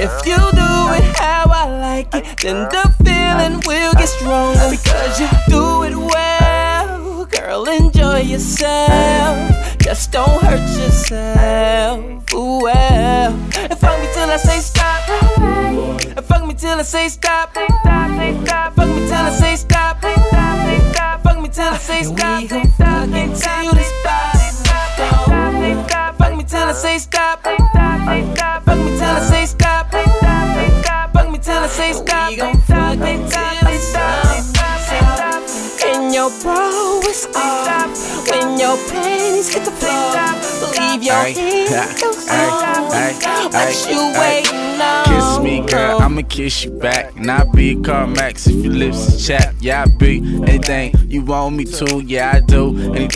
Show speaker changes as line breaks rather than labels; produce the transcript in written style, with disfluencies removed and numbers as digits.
If you do it how I like it, then the feeling will get stronger. Because you do it well, girl, enjoy yourself. Just don't hurt yourself. Ooh, well. And fuck me till I say stop. And fuck me till I say stop. Fuck me till I say stop. Fuck me till I say stop. We gon' fuck until this body stop. Fuck me till I say stop. Fuck me till I say stop. Fuck me till I say stop. We gon' fuck until it stops. And your bra is off when your panties hit the floor. Believe your hands goes on. What you waiting on?
Kiss me, girl, I'ma kiss you back. And I'll be CarMax if your lips is chapped. Yeah, I be anything you want me to. Yeah, I do anything.